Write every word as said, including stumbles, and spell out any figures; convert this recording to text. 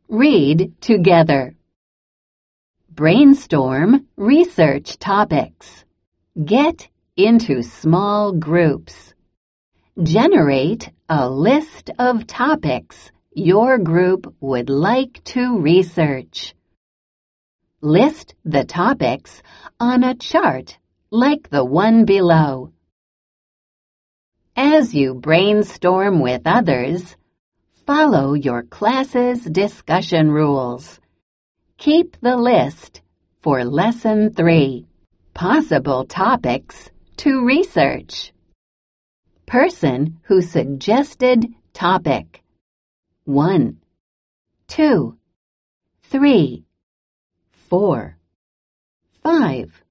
Read together. Brainstorm research topics. Get into small groups. Generate a list of topics your group would like to research. List the topics on a chart like the one below. As you brainstorm with others, follow your class's discussion rules. Keep the list for Lesson three, Possible Topics to Research. Person who suggested topic. One, two, three, four, five.